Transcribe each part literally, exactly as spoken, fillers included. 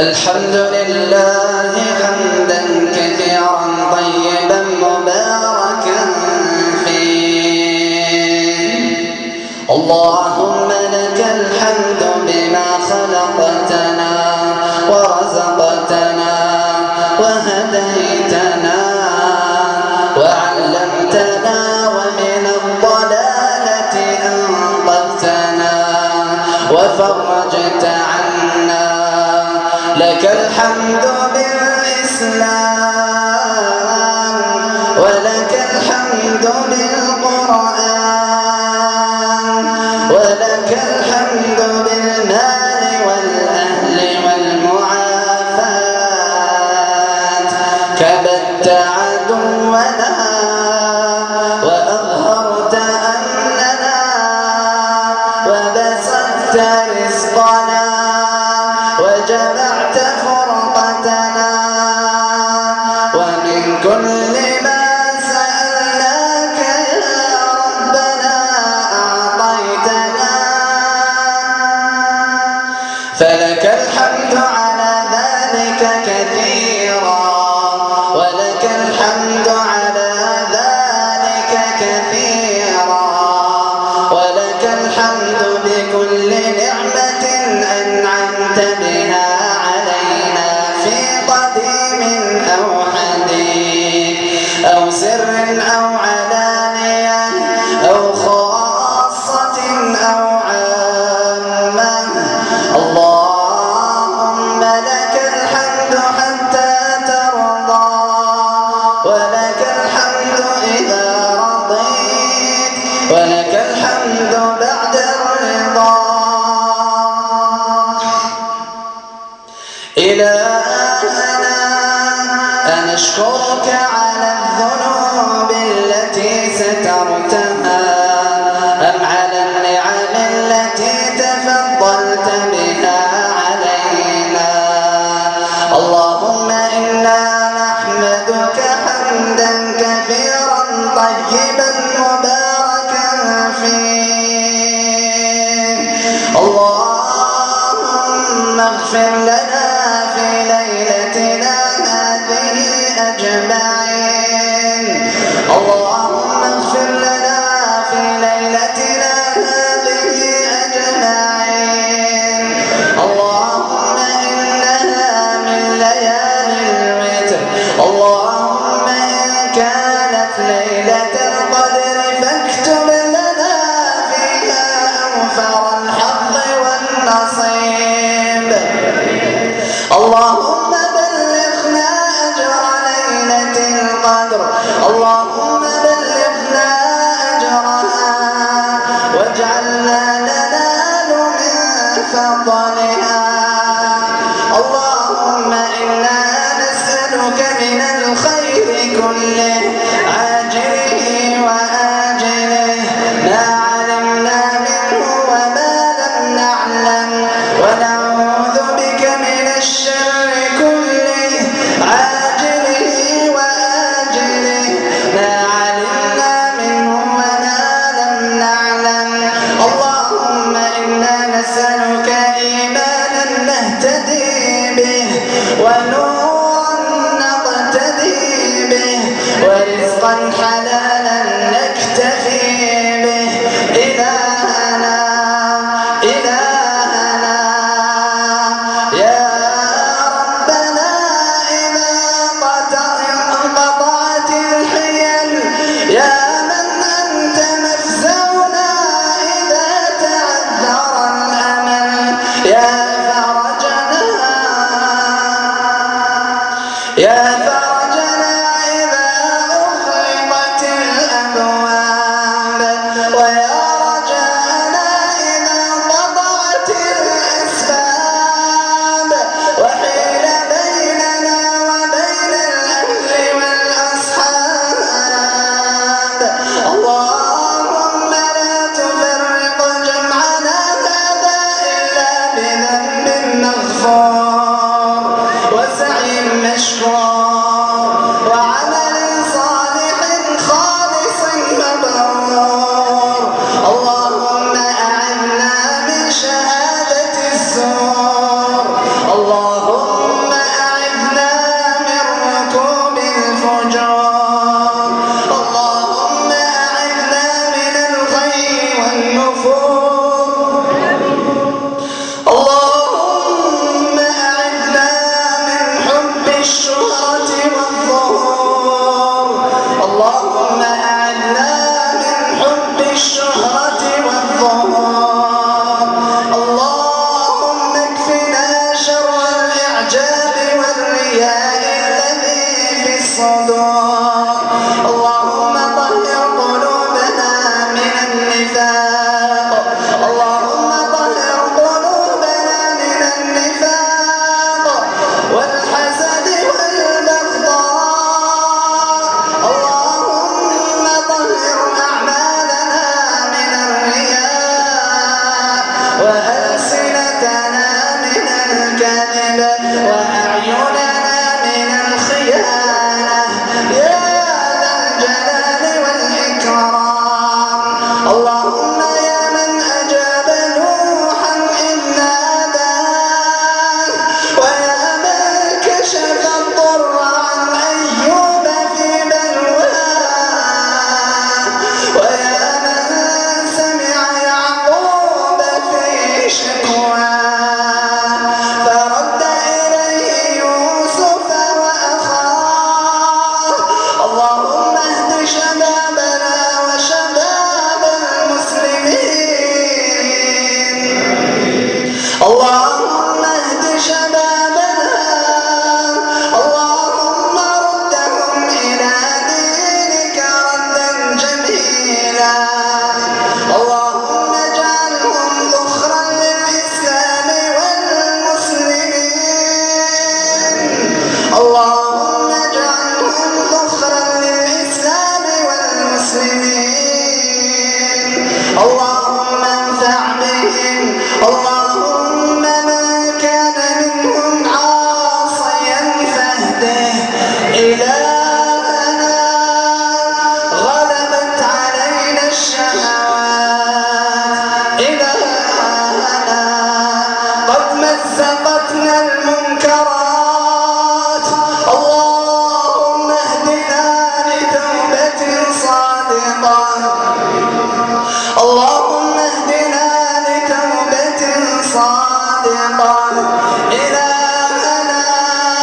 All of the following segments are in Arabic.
الحمد لله حمدا كثيرا طيبا مباركا فيه. اللهم لك الحمد بما خلقتنا ورزقتنا وهديتنا وعلمتنا ومن الضلالة أنقذتنا وفرجت عنا. لك الحمد بالإسلام ولك الحمد بالقرآن ولك الحمد بالمال والأهل والمعافاة. كبدت عدونا وأظهرت أمننا وبسطت رزقنا وجمعت فرقتنا ومن كل ما سألناك يا ربنا أعطيتنا. فلك الحمد على ذلك كثيرا ولك الحمد على ذلك كثيرا ولك الحمد بكل نعمة أنعمت بها علينا في قديم أو حديث أو سر أو علانية أو خاصة أو عامة. اللهم لك الحمد حتى ترضى ولك الحمد إذا رضيت ولك الحمد بعد الرضا. إلهنا أنشكرك على الذنوب التي سترتها أم على النعم التي تفضلت بها علينا. اللهم إنا نحمدك حمدا كثيرا طيبا مباركا فيه. اللهم اغفر لنا في ليلتنا هذه أجمعين. اللهم اغفر لنا في ليلتنا هذه أجمعين. اللهم إنها من ليالي الوتر. اللهم إن كانت ليلة القدر فاكتب لنا فيها أوفر الحظ والنصيب. اللهم بلغنا أجر ليلة القدر. اللهم بلغنا أجرها واجعلنا ننال من فضلها. اللهم إنا نسألك من الخير كله عاجله وآجله ما علمنا منه وما لم نعلم ونعوذ بك من الشر كله عاجله وآجله ما علمنا منه وما لم نعلم. اللهم إنا نسألك إيمانا نهتدي به ونورا نقتدي به ورزقا حلالا نكتفي به. إلهنا إلهنا يا ربنا إذا انقطعت الحيل يا من أنت مفزعنا إذا تعذر الأمل يا فرجنا يا فرجنا إذا أغلقت الأبواب ويا رجاءنا إذا انقطعت الأسباب وحيل بيننا وبين الأهل والأصحاب. اللهم لا تفرق جمعنا هذا إلا بذنب مغفور وسعي مشكور وعمل صالح خالص مبرور. اللهم أعنا من شهادة الزور. اللهم اللهم اجعلهم ذخرا للإسلام والمسلمين. اللهم انفع بهم. اللهم من كان منهم عاصيا فاهده. إلهنا غلبت علينا الشهوات. إلهنا قد مزقتنا المنكرات. اللهم اهدنا لتوبة صادقة. اللهم اهدنا لتوبة صادقة. إلهنا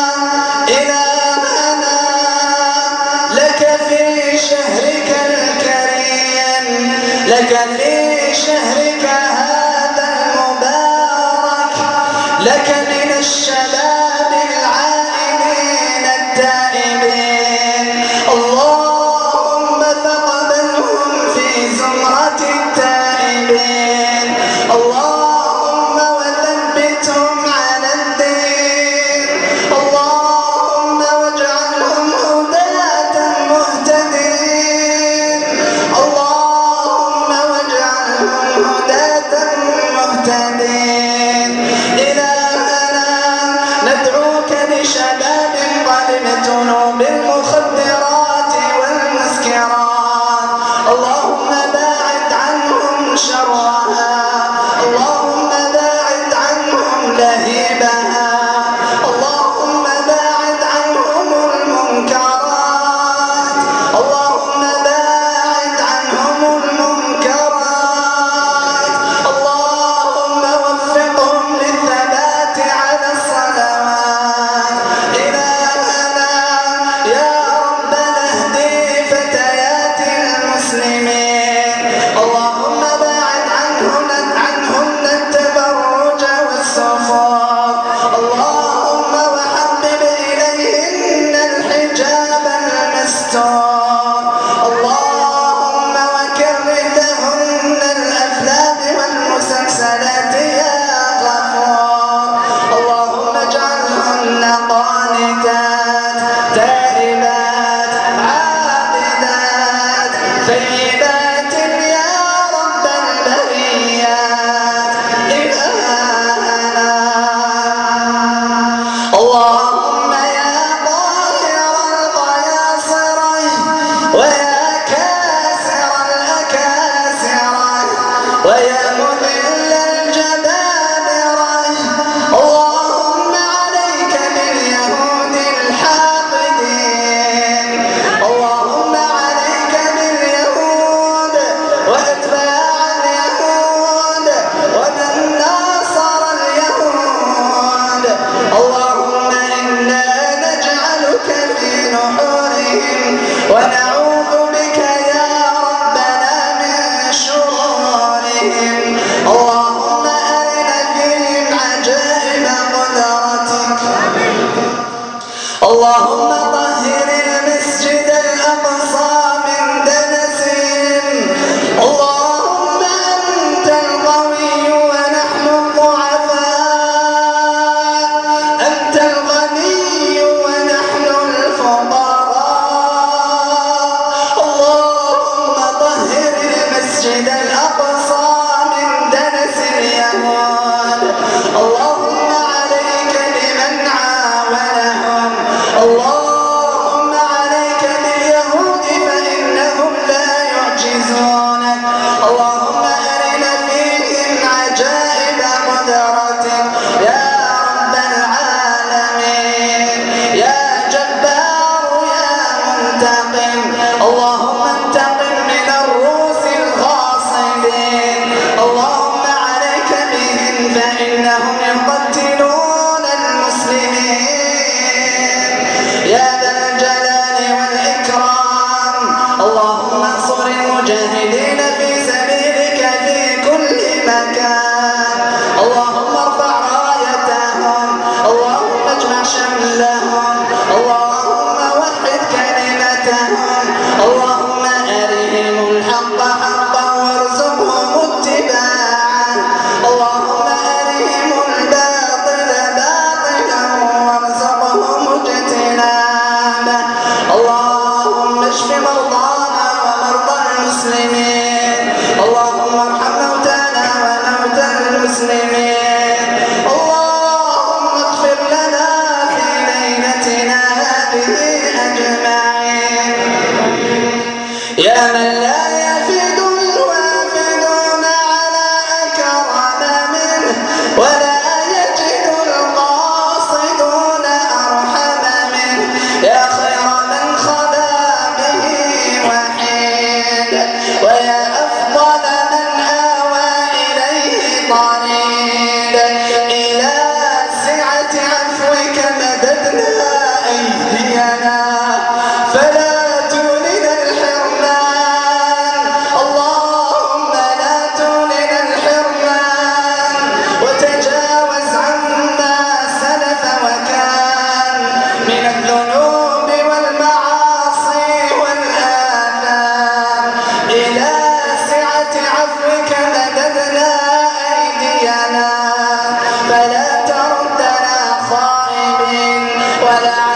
إلهنا لك في شهرك الكريم، لك في شهرك هذا المبارك، لك من الشباب العائلين التائبين. اللهم تقبلهم في زمرة التائبين. اللهم وثبتهم على الدين. اللهم واجعلهم هداة مهتدين. اللهم واجعلهم هداة مهتدين. إلهنا ندعوك لشباب قد ابتلوا بالمخدرات والمسكرات. اللهم باعد عنهم شرها. اللهم باعد عنهم لهيبها. اللهم باعد عنهم المنكرات. اللهم باعد عنهم المنكرات. اللهم وفقهم للثبات على الصلوات. إلهنا يا ربنا اهدي فتيات المسلمين. اللهم باعد عنهن عنهن التبرج والسفور. اللهم وحبب إليهن الحجاب المستور. اللهم وكره لهن الأفلام والمسلسلات يا غفور. اللهم اجعلهن قانتات تائبات عابدات ثيبات يا رب البريات. إلهنا اللهم يا ظاهر القياصرة ويا كاسر الأكاسرة ويا مذل الجبابرة. اللهم عليك باليهود الحاقدين. اللهم عليك باليهود وأتباع اليهود ومن ناصر اليهود. اللهم إنا نجعلك في نحورهم ونعوذ بك يا ربنا من شرورهم. اللهم أرنا فيهم عجائب قدرتك. اللهم طهر المسجد الأقصى من دنس. اللهم أنت القوي ونحن الضعفاء. أنت الغني ونحن الفقراء. اللهم طهر المسجد الأقصى من دنس اليهود. اللهم عليك بمن عاونهم. اللهم عليك باليهود فإنهم لا يعجزونك. اللهم أرنا فيهم عجائب قدرتك يا رب العالمين. يا جبار يا منتقم. اللهم انتقم من الروس الغاصبين. اللهم عليك بهم فإنهم يقتلون المسلمين. يا ذا الجلال والإكرام. اللهم انصر المجاهدين في سبيلك في كل مكان. اللهم ارفع رايتهم. اللهم اجمع شملهم. اللهم وحد كلمتهم. اللهم أرهم الحق حقا وارزقهم اتباعه. اللهم أرهم الباطل باطلا وارزقهم اجتنابه. ولا